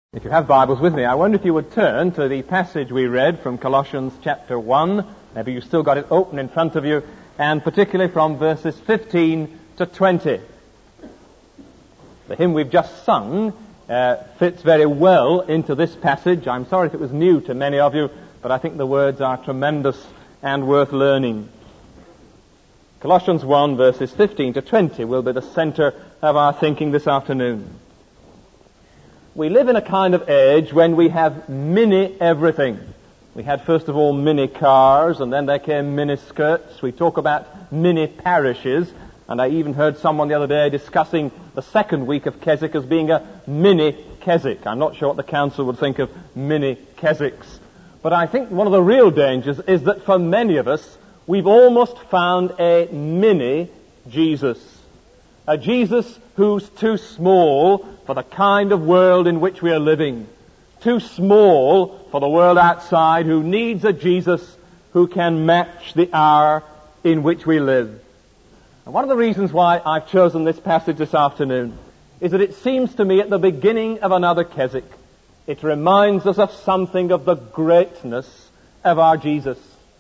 If you have Bibles with me, I wonder if you would turn to the passage we read from Colossians chapter 1. Maybe you've still got it open in front of you, and particularly from verses 15 to 20. The hymn we've just sung fits very well into this passage. I'm sorry if it was new to many of you, but I think the words are tremendous and worth learning. Colossians 1 verses 15 to 20 will be the center of our thinking this afternoon. We live in a kind of age when we have mini everything. We had first of all mini cars, and then there came mini skirts. We talk about mini parishes, and I even heard someone the other day discussing the second week of Keswick as being a mini Keswick. I'm not sure what the council would think of mini Keswicks. But I think one of the real dangers is that for many of us, we've almost found a mini Jesus. A Jesus who's too small for the kind of world in which we are living. Too small for the world outside, who needs a Jesus who can match the hour in which we live. And one of the reasons why I've chosen this passage this afternoon is that it seems to me at the beginning of another Keswick. It reminds us of something of the greatness of our Jesus.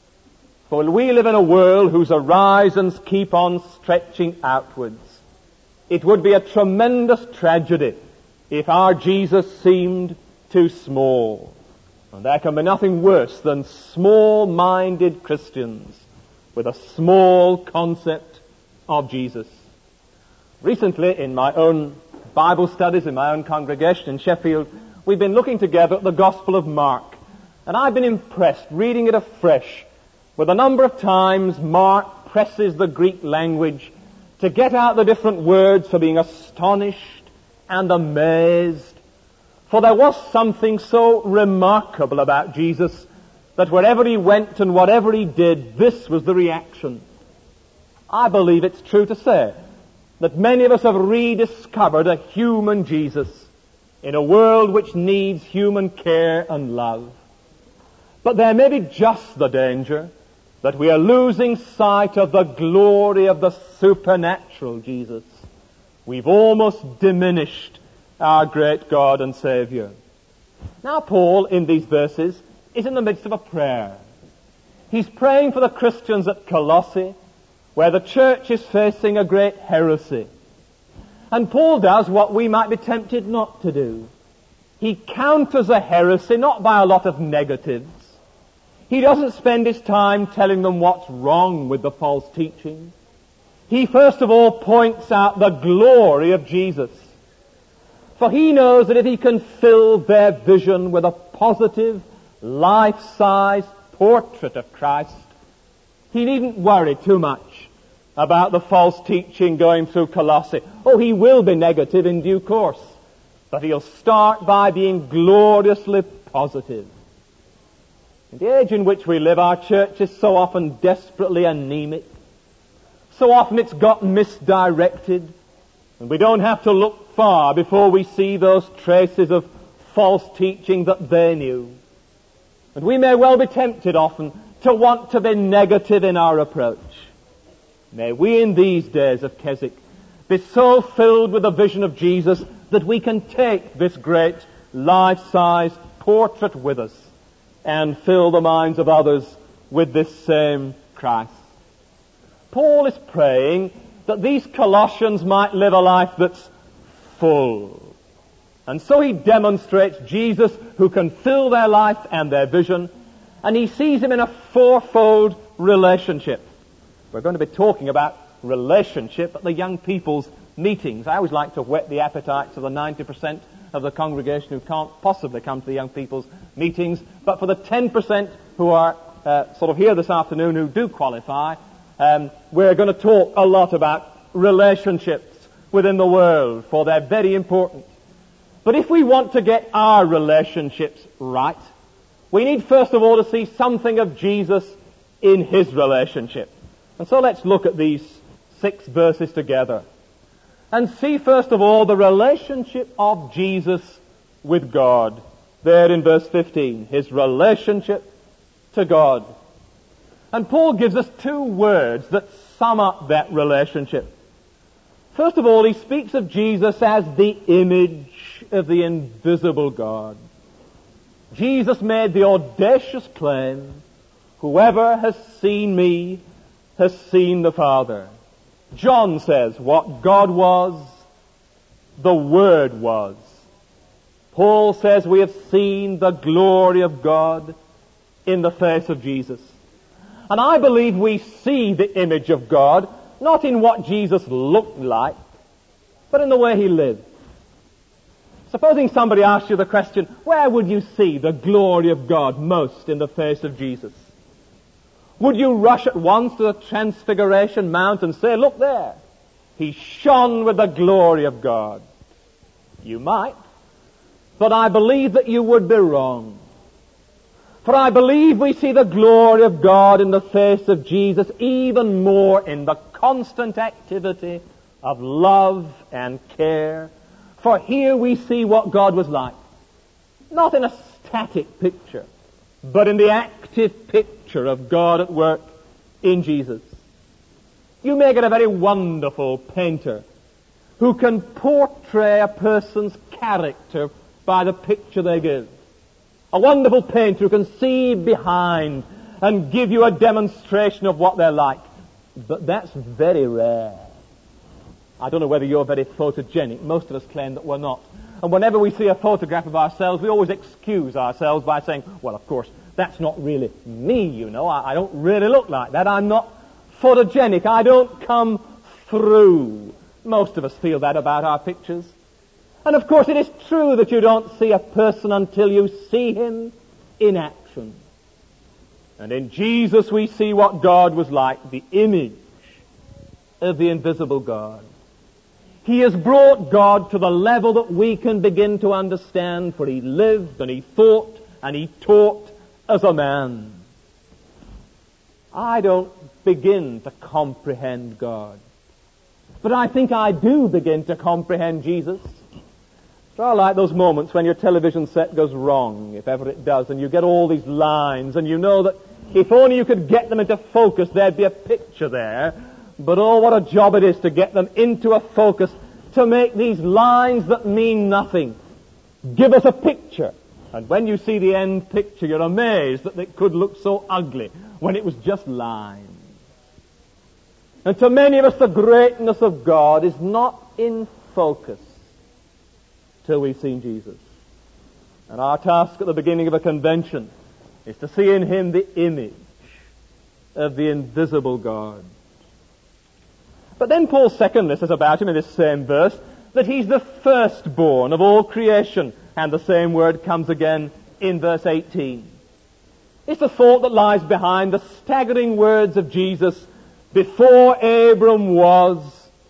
For we live in a world whose horizons keep on stretching outwards. It would be a tremendous tragedy if our Jesus seemed too small. And there can be nothing worse than small-minded Christians with a small concept of Jesus. Recently, in my own Bible studies, in my own congregation in Sheffield, we've been looking together at the Gospel of Mark. And I've been impressed, reading it afresh, with a number of times Mark presses the Greek language to get out the different words for being astonished and amazed. For there was something so remarkable about Jesus that wherever he went and whatever he did, this was the reaction. I believe it's true to say that many of us have rediscovered a human Jesus in a world which needs human care and love. But there may be just the danger that we are losing sight of the glory of the supernatural Jesus. We've almost diminished our great God and Savior. Now Paul, in these verses, is in the midst of a prayer. He's praying for the Christians at Colossae, where the church is facing a great heresy. And Paul does what we might be tempted not to do. He counters a heresy not by a lot of negatives. He doesn't spend his time telling them what's wrong with the false teaching. He first of all points out the glory of Jesus. For he knows that if he can fill their vision with a positive, life-size portrait of Christ, he needn't worry too much about the false teaching going through Colossae. Oh, he will be negative in due course, but he'll start by being gloriously positive. In the age in which we live, our church is so often desperately anemic. So often it's got misdirected. And we don't have to look far before we see those traces of false teaching that they knew. And we may well be tempted often to want to be negative in our approach. May we in these days of Keswick be so filled with the vision of Jesus that we can take this great life-size portrait with us and fill the minds of others with this same Christ. Paul is praying that these Colossians might live a life that's full. And so he demonstrates Jesus who can fill their life and their vision, and he sees him in a fourfold relationship. We're going to be talking about relationship at the young people's meetings. I always like to whet the appetites of the 90% of the congregation who can't possibly come to the young people's meetings, but for the 10% who are sort of here this afternoon who do qualify, we're going to talk a lot about relationships within the world, for they're very important. But if we want to get our relationships right, we need first of all to see something of Jesus in his relationship. And so let's look at these 6 verses together and see first of all the relationship of Jesus with God. There in verse 15, his relationship to God. And Paul gives us 2 words that sum up that relationship. First of all, he speaks of Jesus as the image of the invisible God. Jesus made the audacious claim, "Whoever has seen me has seen the Father." John says, what God was, the Word was. Paul says we have seen the glory of God in the face of Jesus. And I believe we see the image of God, not in what Jesus looked like, but in the way he lived. Supposing somebody asked you the question, where would you see the glory of God most in the face of Jesus? Would you rush at once to the Transfiguration Mount and say, "Look there, he shone with the glory of God"? You might, but I believe that you would be wrong. For I believe we see the glory of God in the face of Jesus even more in the constant activity of love and care. For here we see what God was like. Not in a static picture, but in the active picture of God at work in Jesus. You may get a very wonderful painter who can portray a person's character by the picture they give. A wonderful painter who can see behind and give you a demonstration of what they're like. But that's very rare. I don't know whether you're very photogenic. Most of us claim that we're not. And whenever we see a photograph of ourselves, we always excuse ourselves by saying, well, of course, that's not really me, you know. I don't really look like that. I'm not photogenic. I don't come through. Most of us feel that about our pictures. And of course it is true that you don't see a person until you see him in action. And in Jesus we see what God was like, the image of the invisible God. He has brought God to the level that we can begin to understand, for he lived and he thought and he taught as a man. I don't begin to comprehend God, but I think I do begin to comprehend Jesus. It's all like those moments when your television set goes wrong, if ever it does, and you get all these lines, and you know that if only you could get them into focus, there'd be a picture there. But oh, what a job it is to get them into a focus, to make these lines that mean nothing give us a picture. And when you see the end picture, you're amazed that it could look so ugly when it was just lines. And to many of us, the greatness of God is not in focus till we've seen Jesus. And our task at the beginning of a convention is to see in him the image of the invisible God. But then Paul secondly says about him in this same verse that he's the firstborn of all creation. And the same word comes again in verse 18. It's the thought that lies behind the staggering words of Jesus, "Before Abram was,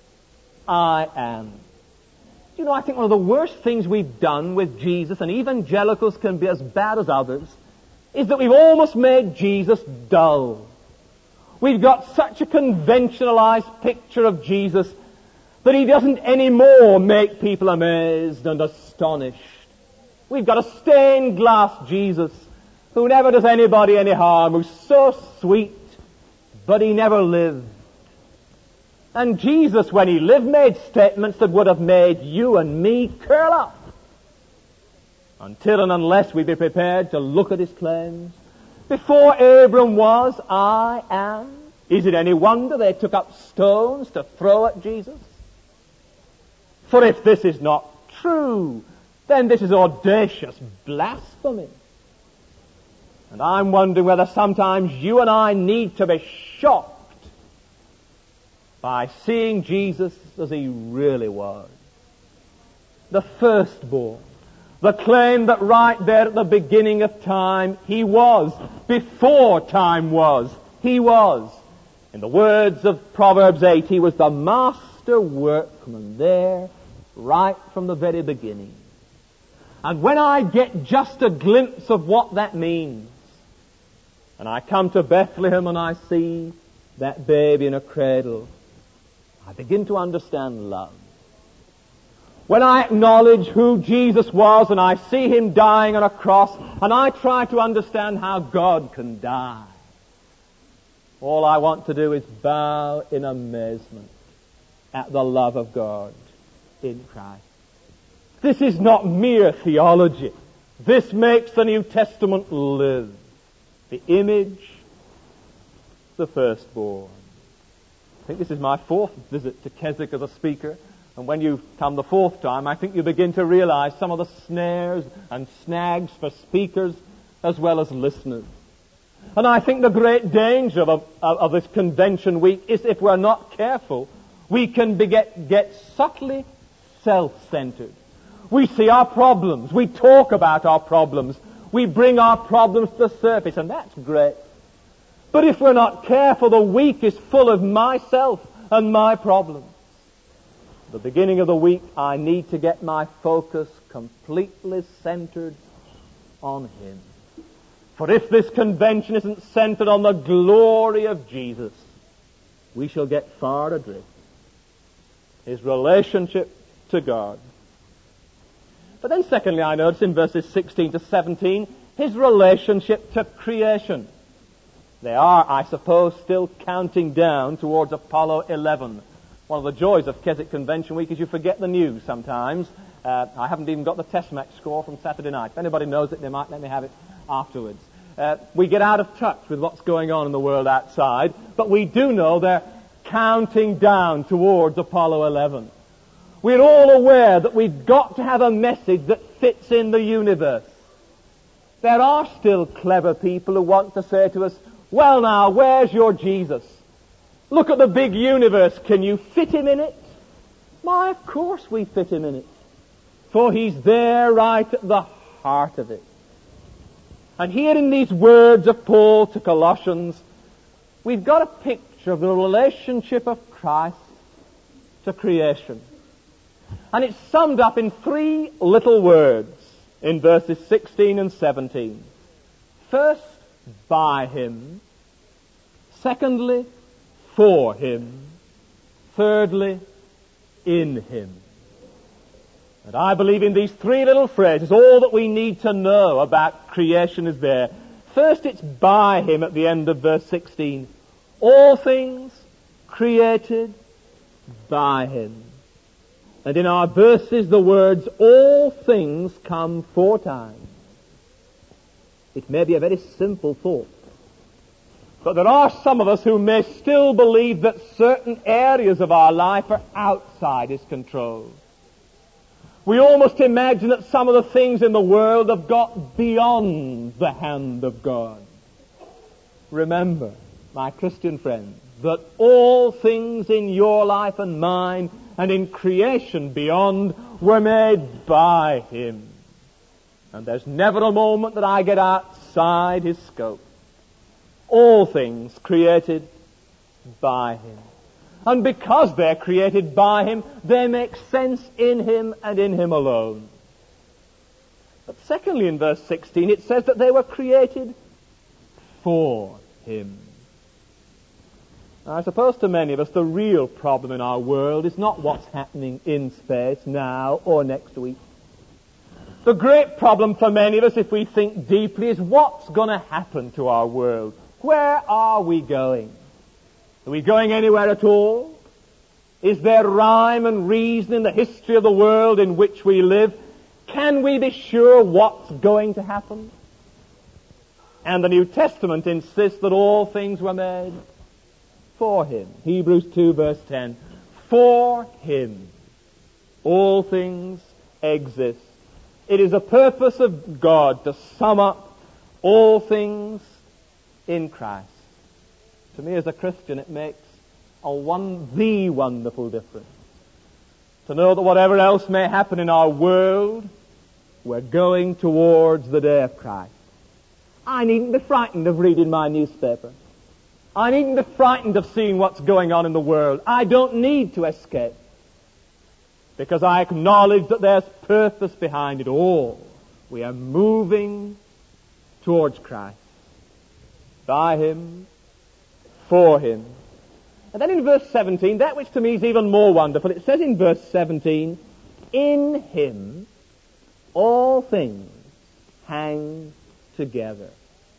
I am." You know, I think one of the worst things we've done with Jesus, and evangelicals can be as bad as others, is that we've almost made Jesus dull. We've got such a conventionalized picture of Jesus that he doesn't anymore make people amazed and astonished. We've got a stained glass Jesus who never does anybody any harm, who's so sweet, but he never lived. And Jesus, when he lived, made statements that would have made you and me curl up. Until and unless we be prepared to look at his claims. Before Abram was, I am. Is it any wonder they took up stones to throw at Jesus? For if this is not true, then this is audacious blasphemy. And I'm wondering whether sometimes you and I need to be shocked by seeing Jesus as he really was. The firstborn. The claim that right there at the beginning of time, he was. Before time was, he was. In the words of Proverbs 8, he was the master workman there, right from the very beginning. And when I get just a glimpse of what that means, and I come to Bethlehem and I see that baby in a cradle, I begin to understand love. When I acknowledge who Jesus was and I see him dying on a cross and I try to understand how God can die, all I want to do is bow in amazement at the love of God in Christ. This is not mere theology. This makes the New Testament live. The image, the firstborn. I think this is my fourth visit to Keswick as a speaker. And when you come the fourth time, I think you begin to realize some of the snares and snags for speakers as well as listeners. And I think the great danger of this convention week is if we're not careful, we can get subtly self-centered. We see our problems. We talk about our problems. We bring our problems to the surface, and that's great. But if we're not careful, the week is full of myself and my problems. At the beginning of the week, I need to get my focus completely centered on Him. For if this convention isn't centered on the glory of Jesus, we shall get far adrift. His relationship to God. But then secondly, I notice in verses 16 to 17, His relationship to creation. They are, I suppose, still counting down towards Apollo 11. One of the joys of Keswick Convention Week is you forget the news sometimes. I haven't even got the test match score from Saturday night. If anybody knows it, they might let me have it afterwards. We get out of touch with what's going on in the world outside, but we do know they're counting down towards Apollo 11. We're all aware that we've got to have a message that fits in the universe. There are still clever people who want to say to us, well now, where's your Jesus? Look at the big universe. Can you fit Him in it? Why, of course we fit Him in it. For He's there right at the heart of it. And here in these words of Paul to Colossians, we've got a picture of the relationship of Christ to creation. And it's summed up in three little words in verses 16 and 17. First, by Him. Secondly, for Him. Thirdly, in Him. And I believe in these three little phrases, all that we need to know about creation is there. First, it's by Him at the end of verse 16. All things created by Him. And in our verses, the words, all things, come 4 times. It may be a very simple thought. But there are some of us who may still believe that certain areas of our life are outside His control. We almost imagine that some of the things in the world have got beyond the hand of God. Remember, my Christian friend, that all things in your life and mine and in creation beyond were made by Him. And there's never a moment that I get outside His scope. All things created by Him. And because they're created by Him, they make sense in Him and in Him alone. But secondly, in verse 16, it says that they were created for Him. Now, I suppose to many of us the real problem in our world is not what's happening in space now or next week. The great problem for many of us, if we think deeply, is what's going to happen to our world. Where are we going? Are we going anywhere at all? Is there rhyme and reason in the history of the world in which we live? Can we be sure what's going to happen? And the New Testament insists that all things were made for Him. Hebrews 2 verse 10. For Him all things exist. It is the purpose of God to sum up all things in Christ. To me as a Christian it makes the wonderful difference. To know that whatever else may happen in our world, we're going towards the day of Christ. I needn't be frightened of reading my newspaper. I needn't be frightened of seeing what's going on in the world. I don't need to escape. Because I acknowledge that there's purpose behind it all. We are moving towards Christ. By Him, for Him. And then in verse 17, that which to me is even more wonderful, it says in verse 17, in Him all things hang together.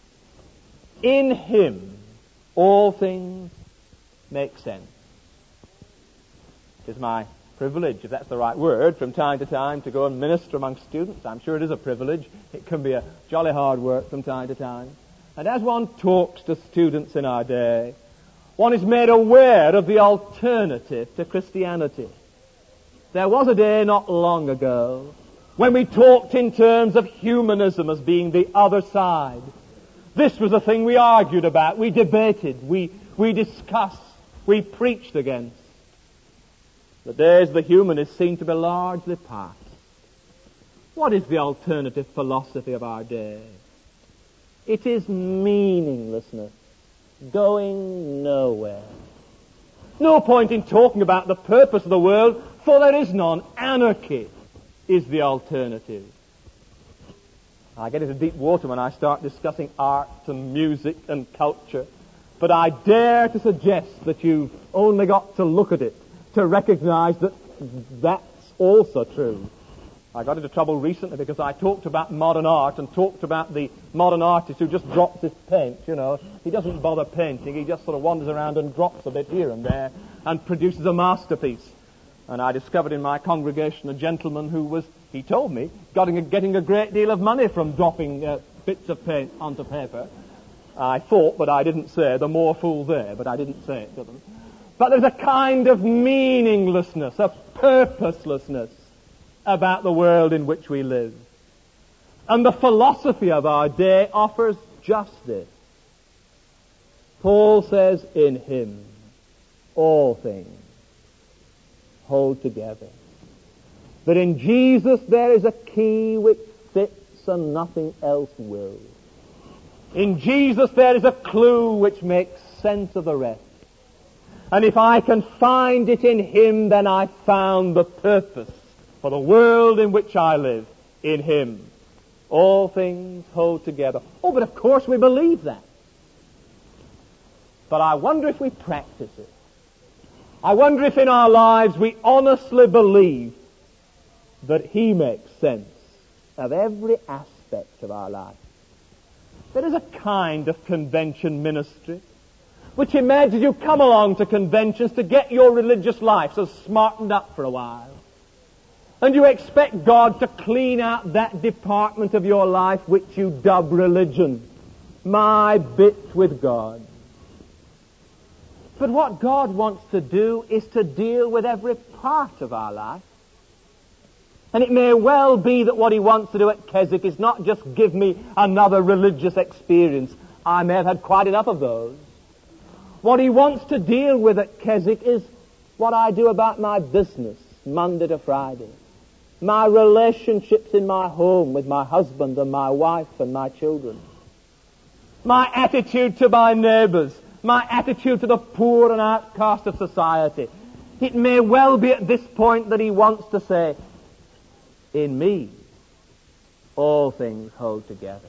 In Him all things make sense. is my privilege, if that's the right word, from time to time to go and minister among students. I'm sure it is a privilege. It can be a jolly hard work from time to time. And as one talks to students in our day, one is made aware of the alternative to Christianity. There was a day not long ago when we talked in terms of humanism as being the other side. This was the thing we argued about, we debated, we discussed, we preached against. The days of the humanists seem to be largely past. What is the alternative philosophy of our day? It is meaninglessness, going nowhere. No point in talking about the purpose of the world, for there is none. Anarchy is the alternative. I get into deep water when I start discussing art and music and culture, but I dare to suggest that you've only got to look at it to recognize that that's also true. I got into trouble recently because I talked about modern art and talked about the modern artist who just drops his paint, you know. He doesn't bother painting, he just sort of wanders around and drops a bit here and there and produces a masterpiece. And I discovered in my congregation a gentleman who was, he told me, getting a great deal of money from dropping bits of paint onto paper. I thought, but I didn't say, the more fool there, but I didn't say it to them. But there's a kind of meaninglessness, a purposelessness about the world in which we live. And the philosophy of our day offers just this. Paul says, in him all things hold together. That in Jesus there is a key which fits and nothing else will. In Jesus there is a clue which makes sense of the rest. And if I can find it in him, then I've found the purpose for the world in which I live. In him all things hold together. Oh, but of course we believe that. But I wonder if we practice it. I wonder if in our lives we honestly believe that he makes sense of every aspect of our life. There is a kind of convention ministry which imagines you come along to conventions to get your religious life so smartened up for a while. And you expect God to clean out that department of your life which you dub religion. My bit with God. But what God wants to do is to deal with every part of our life. And it may well be that what he wants to do at Keswick is not just give me another religious experience. I may have had quite enough of those. What he wants to deal with at Keswick is what I do about my business, Monday to Friday. My relationships in my home with my husband and my wife and my children. My attitude to my neighbors. My attitude to the poor and outcast of society. It may well be at this point that he wants to say, in me, all things hold together.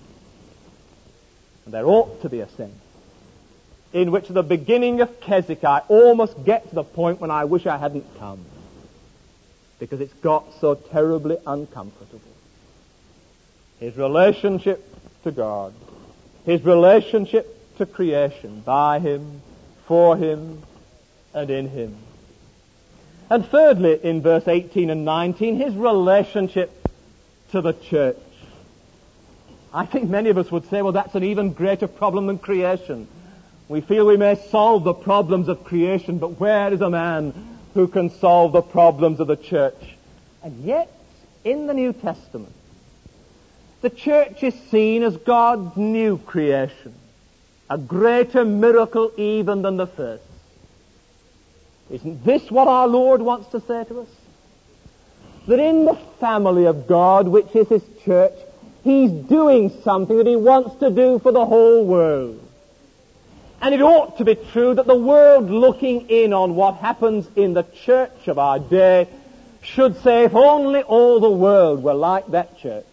And there ought to be a sense in which at the beginning of Keswick I almost get to the point when I wish I hadn't come. Because it's got so terribly uncomfortable. His relationship to God. His relationship to creation. By him, for him, and in him. And thirdly, in verse 18 and 19, his relationship to the church. I think many of us would say, well, that's an even greater problem than creation. We feel we may solve the problems of creation, but where is a man who can solve the problems of the church? And yet, in the New Testament, the church is seen as God's new creation, a greater miracle even than the first. Isn't this what our Lord wants to say to us? That in the family of God, which is his church, he's doing something that he wants to do for the whole world. And it ought to be true that the world looking in on what happens in the church of our day should say, if only all the world were like that church.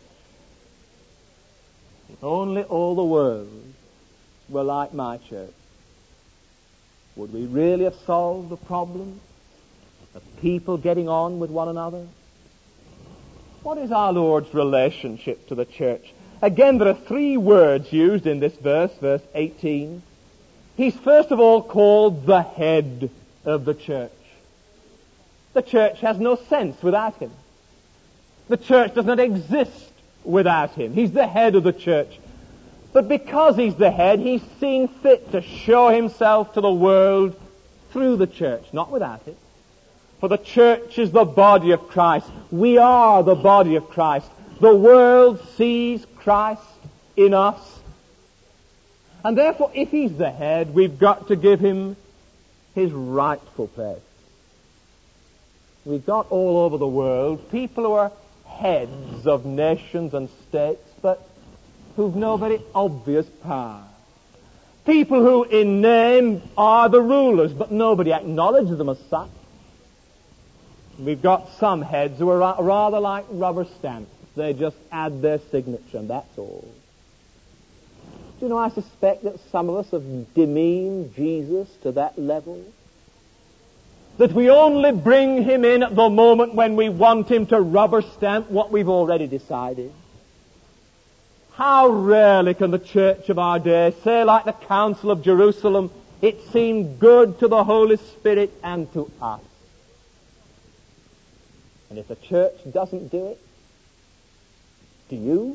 If only all the world were like my church. Would we really have solved the problem of people getting on with one another? What is our Lord's relationship to the church? Again, there are three words used in this verse, verse 18. He's first of all called the head of the church. The church has no sense without him. The church does not exist without him. He's the head of the church. But because he's the head, he's seen fit to show himself to the world through the church, not without it. For the church is the body of Christ. We are the body of Christ. The world sees Christ in us. And therefore, if he's the head, we've got to give him his rightful place. We've got all over the world people who are heads of nations and states, but who've no very obvious power. People who in name are the rulers, but nobody acknowledges them as such. We've got some heads who are rather like rubber stamps. They just add their signature, and that's all. Do you know, I suspect that some of us have demeaned Jesus to that level. That we only bring him in at the moment when we want him to rubber stamp what we've already decided. How rarely can the church of our day say, like the Council of Jerusalem, it seemed good to the Holy Spirit and to us. And if the church doesn't do it, do you?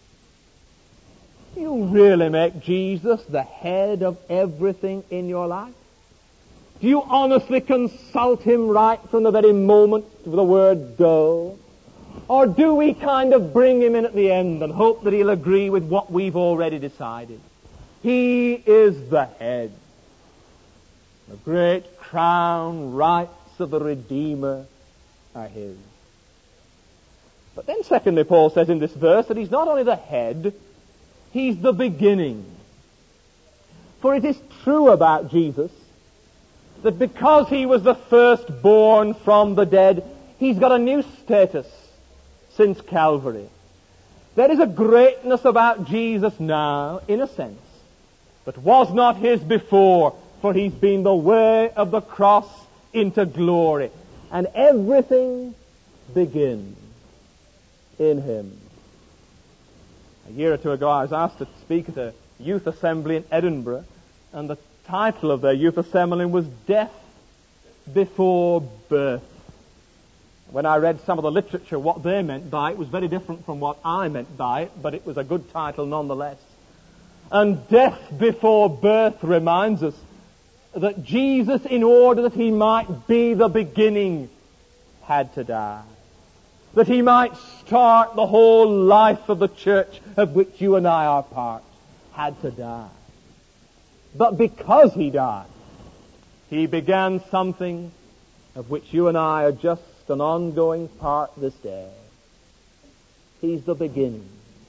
Do you really make Jesus the head of everything in your life? Do you honestly consult him right from the very moment of the word go? Or do we kind of bring him in at the end and hope that he'll agree with what we've already decided? He is the head. The great crown rights of the Redeemer are his. But then secondly, Paul says in this verse that he's not only the head, he's the beginning. For it is true about Jesus that because he was the firstborn from the dead, he's got a new status since Calvary. There is a greatness about Jesus now, in a sense, but was not his before, for he's been the way of the cross into glory. And everything begins in him. A year or two ago, I was asked to speak at a youth assembly in Edinburgh, and the title of their youth assembly was Death Before Birth. When I read some of the literature, what they meant by it was very different from what I meant by it, but it was a good title nonetheless. And death before birth reminds us that Jesus, in order that he might be the beginning, had to die. That he might start the whole life of the church of which you and I are part, had to die. But because he died, he began something of which you and I are just an ongoing part this day. He's the beginning.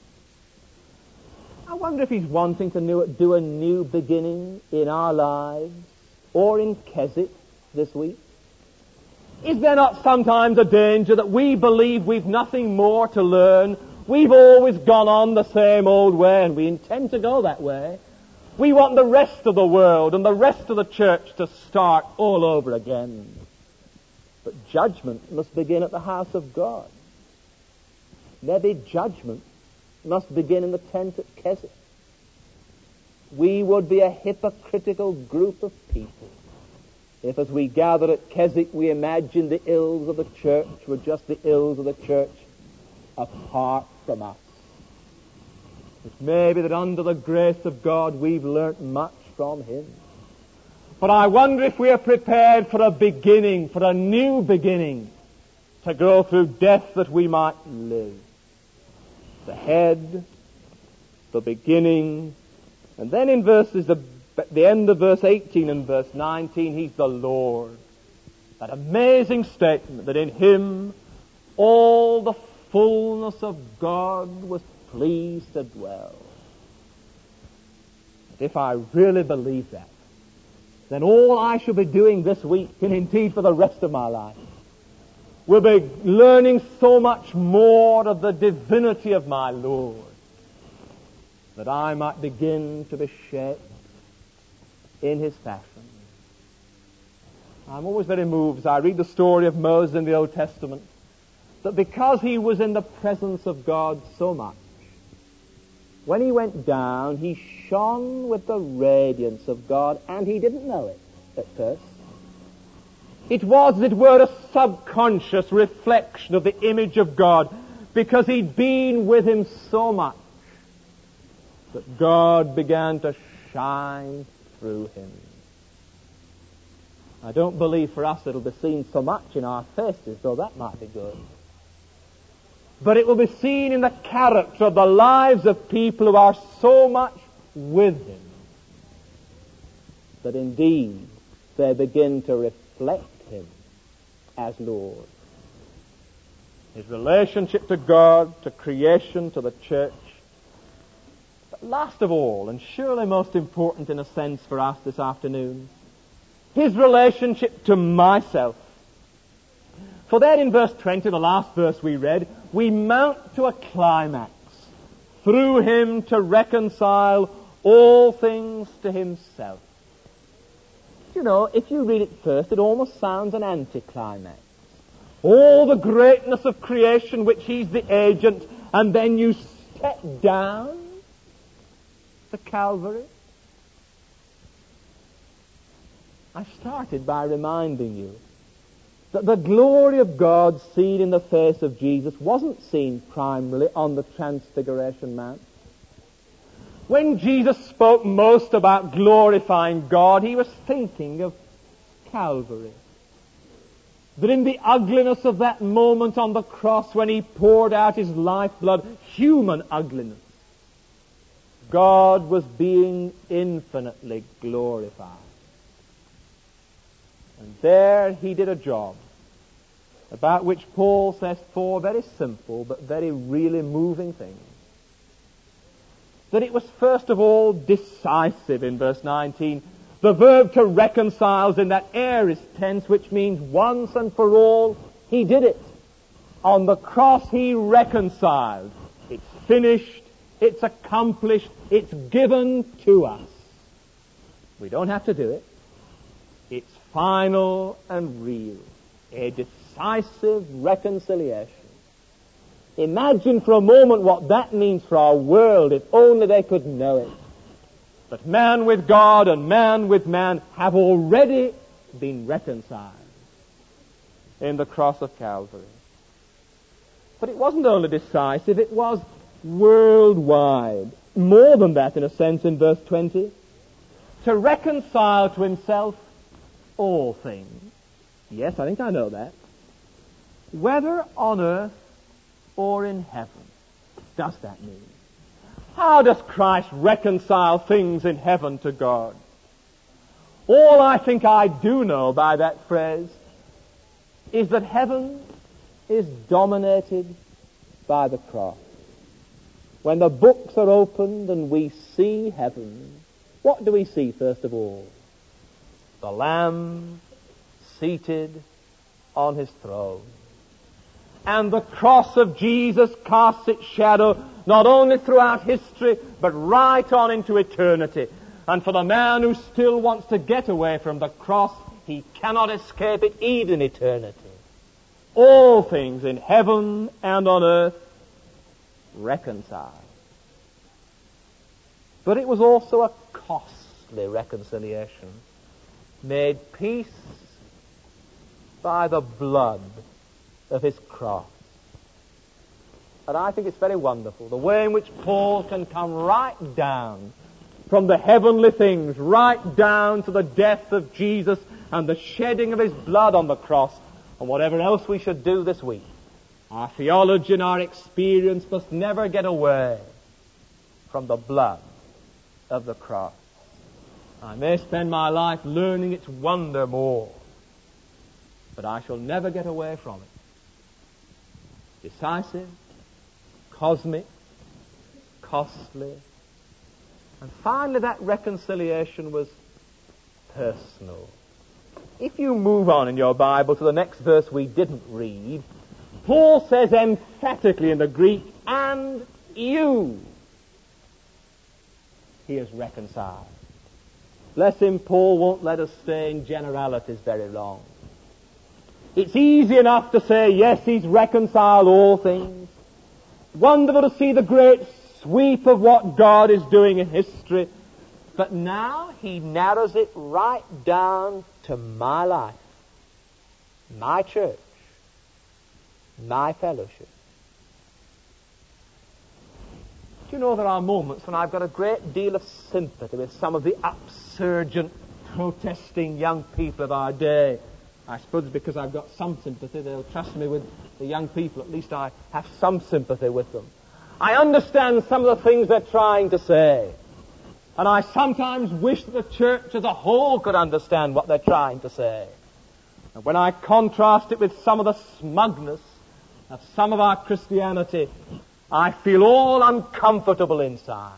I wonder if he's wanting to do a new beginning in our lives or in Keswick this week. Is there not sometimes a danger that we believe we've nothing more to learn? We've always gone on the same old way, and we intend to go that way. We want the rest of the world and the rest of the church to start all over again. But judgment must begin at the house of God. Maybe judgment must begin in the tent at Keswick. We would be a hypocritical group of people if, as we gathered at Keswick, we imagined the ills of the church were just the ills of the church apart from us. It may be that under the grace of God we've learnt much from him. But I wonder if we are prepared for a beginning, for a new beginning, to go through death that we might live. The head, the beginning, and then in the end of verse 18 and verse 19, he's the Lord. That amazing statement that in him all the fullness of God was pleased to dwell. If I really believe that, then all I shall be doing this week, and indeed for the rest of my life, will be learning so much more of the divinity of my Lord, that I might begin to be shaped in his fashion. I'm always very moved as I read the story of Moses in the Old Testament, that because he was in the presence of God so much, when he went down, he shone with the radiance of God, and he didn't know it at first. It was, as it were, a subconscious reflection of the image of God, because he'd been with him so much that God began to shine through him. I don't believe for us it'll be seen so much in our faces, though that might be good. But it will be seen in the character of the lives of people who are so much with him that indeed they begin to reflect him as Lord. His relationship to God, to creation, to the church. But last of all, and surely most important in a sense for us this afternoon, his relationship to myself. For then in verse 20, the last verse we read, we mount to a climax. Through him to reconcile all things to himself. You know, if you read it first, it almost sounds an anticlimax. All the greatness of creation which he's the agent, and then you step down to Calvary. I started by reminding you that the glory of God seen in the face of Jesus wasn't seen primarily on the Transfiguration Mount. When Jesus spoke most about glorifying God, he was thinking of Calvary. That in the ugliness of that moment on the cross when he poured out his lifeblood, human ugliness, God was being infinitely glorified. And there he did a job about which Paul says 4 very simple but very really moving things. That it was first of all decisive in verse 19. The verb to reconcile is in that aorist tense, which means once and for all, he did it. On the cross he reconciled. It's finished, it's accomplished, it's given to us. We don't have to do it. It's final and real. A decisive reconciliation. Imagine for a moment what that means for our world, if only they could know it. But man with God and man with man have already been reconciled in the cross of Calvary. But it wasn't only decisive, it was worldwide. More than that, in a sense, in verse 20. To reconcile to himself all things. Yes, I think I know that. Whether on earth or in heaven. What does that mean? How does Christ reconcile things in heaven to God? All I think I do know by that phrase is that heaven is dominated by the cross. When the books are opened and we see heaven, what do we see first of all? The Lamb seated on his throne. And the cross of Jesus casts its shadow not only throughout history, but right on into eternity. And for the man who still wants to get away from the cross, he cannot escape it even in eternity. All things in heaven and on earth reconciled. But it was also a costly reconciliation, made peace by the blood of his cross. And I think it's very wonderful, the way in which Paul can come right down from the heavenly things, right down to the death of Jesus and the shedding of his blood on the cross, and whatever else we should do this week. Our theology and our experience must never get away from the blood of the cross. I may spend my life learning its wonder more, but I shall never get away from it. Decisive, cosmic, costly, and finally that reconciliation was personal. If you move on in your Bible to the next verse we didn't read, Paul says emphatically in the Greek, and you he is reconciled. Bless him, Paul won't let us stay in generalities very long. It's easy enough to say, yes, he's reconciled all things. Wonderful to see the great sweep of what God is doing in history. But now he narrows it right down to my life. my church, my fellowship. Do you know there are moments when I've got a great deal of sympathy with some of the upsurgent, protesting young people of our day? I suppose because I've got some sympathy, they'll trust me with the young people. At least I have some sympathy with them. I understand some of the things they're trying to say. And I sometimes wish that the church as a whole could understand what they're trying to say. And when I contrast it with some of the smugness of some of our Christianity, I feel all uncomfortable inside.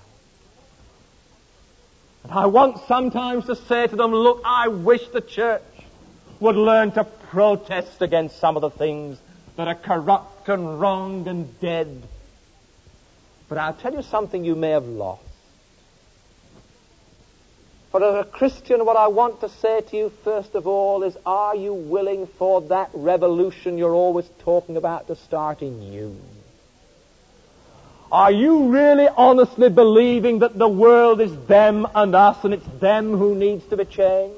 And I want sometimes to say to them, look, I wish the church would learn to protest against some of the things that are corrupt and wrong and dead. But I'll tell you something you may have lost. For as a Christian, what I want to say to you first of all is, are you willing for that revolution you're always talking about to start in you? Are you really honestly believing that the world is them and us and it's them who needs to be changed?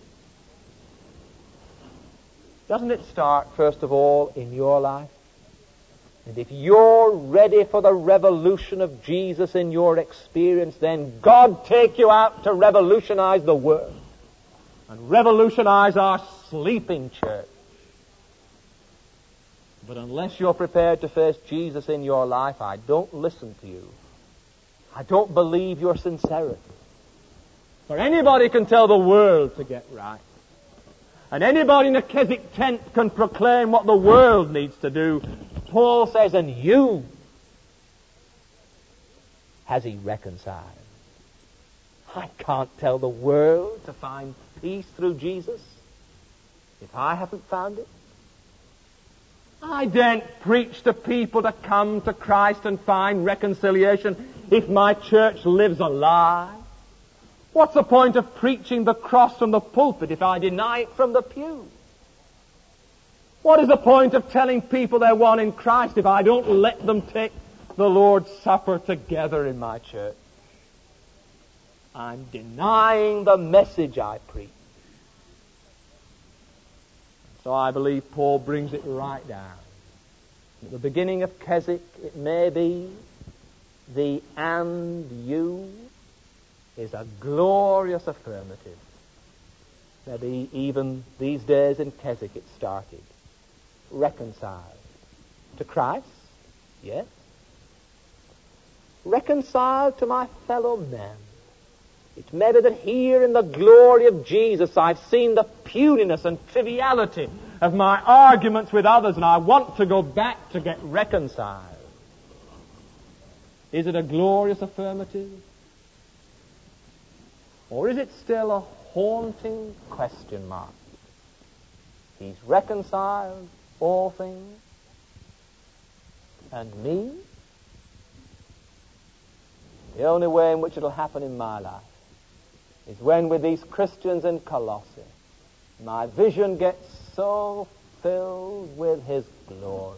Doesn't it start first of all in your life? And if you're ready for the revolution of Jesus in your experience, then God take you out to revolutionize the world and revolutionize our sleeping church. But unless you're prepared to face Jesus in your life, I don't listen to you. I don't believe your sincerity. For anybody can tell the world to get right. And anybody in a Keswick tent can proclaim what the world needs to do. Paul says, and you has he reconciled. I can't tell the world to find peace through Jesus if I haven't found it. I daren't preach to people to come to Christ and find reconciliation if my church lives a lie. What's the point of preaching the cross from the pulpit if I deny it from the pew? What is the point of telling people they're one in Christ if I don't let them take the Lord's Supper together in my church? I'm denying the message I preach. So I believe Paul brings it right down. At the beginning of Keswick, it may be the and you is a glorious affirmative. Maybe even these days in Keswick it started. Reconciled to Christ, yes. Reconciled to my fellow men. It may be that here in the glory of Jesus I've seen the puniness and triviality of my arguments with others, and I want to go back to get reconciled. Is it a glorious affirmative? Or is it still a haunting question mark? He's reconciled all things. And me? The only way in which it'll happen in my life is when with these Christians in Colossae, my vision gets so filled with His glory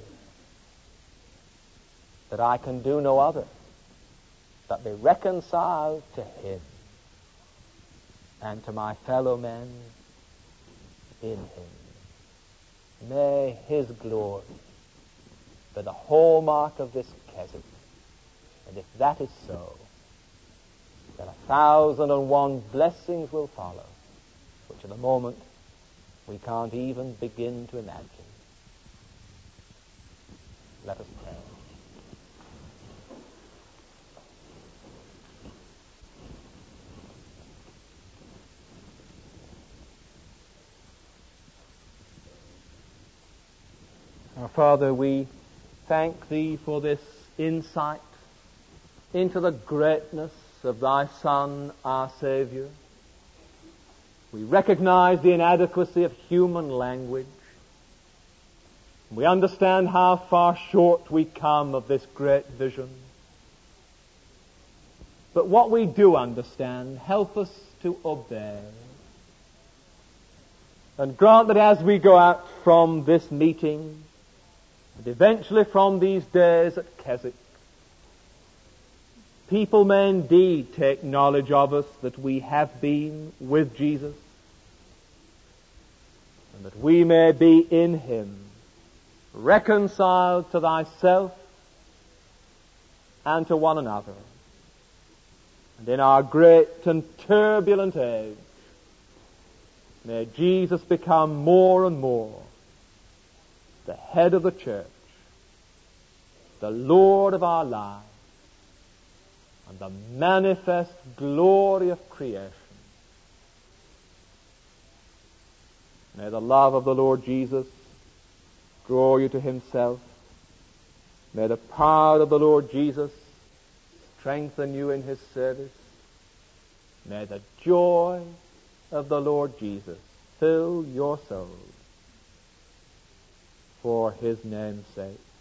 that I can do no other but be reconciled to Him and to my fellow men in Him. May His glory be the hallmark of this Keswick. And if that is so, then 1,001 blessings will follow, which at the moment we can't even begin to imagine. Let us pray. Our Father, we thank Thee for this insight into the greatness of Thy Son, our Savior. We recognize the inadequacy of human language. We understand how far short we come of this great vision. But what we do understand, help us to obey. And grant that as we go out from this meeting, and eventually from these days at Keswick, people may indeed take knowledge of us that we have been with Jesus. and that we may be in him, reconciled to thyself and to one another. And in our great and turbulent age, may Jesus become more and more the head of the church, the Lord of our lives, and the manifest glory of creation. May the love of the Lord Jesus draw you to himself. May the power of the Lord Jesus strengthen you in his service. May the joy of the Lord Jesus fill your soul for his name's sake.